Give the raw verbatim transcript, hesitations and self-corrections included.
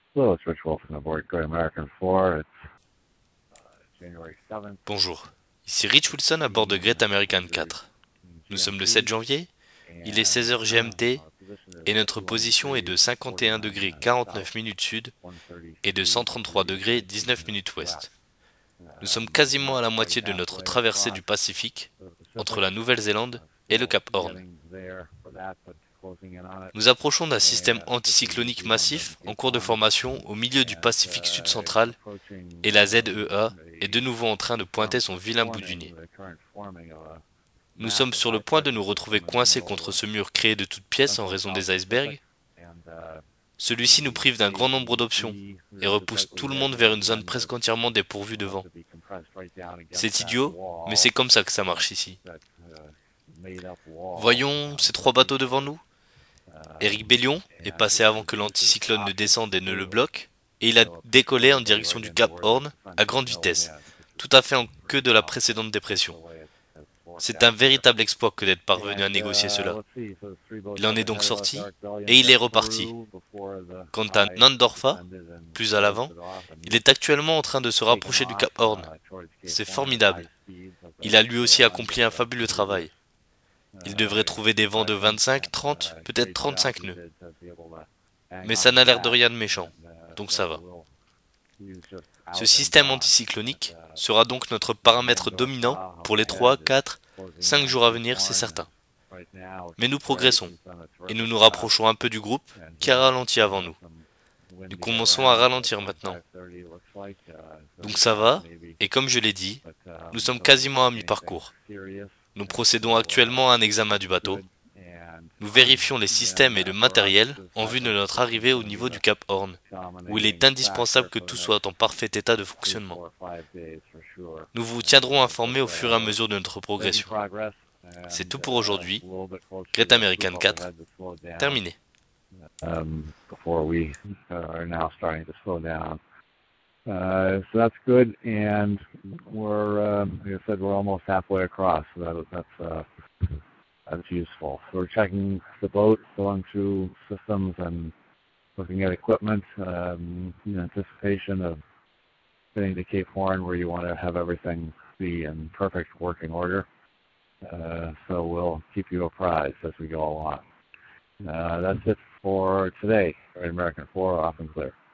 Hello, it's Rich Wilson aboard Great American four. It's uh, January seventh. Bonjour, ici Rich Wilson à bord de Great American quatre. Nous sommes le sept janvier, il est seize heures G M T et notre position est de cinquante et un degrés quarante-neuf minutes sud et de cent trente-trois degrés dix-neuf minutes ouest. Nous sommes quasiment à la moitié de notre traversée du Pacifique entre la Nouvelle-Zélande et le Cap Horn. Nous approchons d'un système anticyclonique massif en cours de formation au milieu du Pacifique sud-central et la Z E A est de nouveau en train de pointer son vilain bout du nez. Nous sommes sur le point de nous retrouver coincés contre ce mur créé de toutes pièces en raison des icebergs. Celui-ci nous prive d'un grand nombre d'options et repousse tout le monde vers une zone presque entièrement dépourvue de vent. C'est idiot, mais c'est comme ça que ça marche ici. Voyons ces trois bateaux devant nous. Éric Bellion est passé avant que l'anticyclone ne descende et ne le bloque, et il a décollé en direction du Cap Horn à grande vitesse, tout à fait en queue de la précédente dépression. C'est un véritable exploit que d'être parvenu à négocier cela. Il en est donc sorti, et il est reparti. Quant à Nandorfa, plus à l'avant, il est actuellement en train de se rapprocher du Cap Horn. C'est formidable. Il a lui aussi accompli un fabuleux travail. Il devrait trouver des vents de vingt-cinq, trente, peut-être trente-cinq nœuds. Mais ça n'a l'air de rien de méchant, donc ça va. Ce système anticyclonique sera donc notre paramètre dominant pour les trois, quatre, cinq jours à venir, c'est certain. Mais nous progressons, et nous nous rapprochons un peu du groupe qui a ralenti avant nous. Nous commençons à ralentir maintenant. Donc ça va, et comme je l'ai dit, nous sommes quasiment à mi-parcours. Nous procédons actuellement à un examen du bateau. Nous vérifions les systèmes et le matériel en vue de notre arrivée au niveau du Cap Horn, où il est indispensable que tout soit en parfait état de fonctionnement. Nous vous tiendrons informés au fur et à mesure de notre progression. C'est tout pour aujourd'hui. Great American quatre, terminé. Um, before we uh, are now starting to slow down. Uh, so that's good, and we're, um, like I said, we're almost halfway across. So that, that's uh, that's useful. So we're checking the boat, going through systems, and looking at equipment um, in anticipation of getting to Cape Horn, where you want to have everything be in perfect working order. Uh, so we'll keep you apprised as we go along. Uh, that's it for today. American four, off and clear.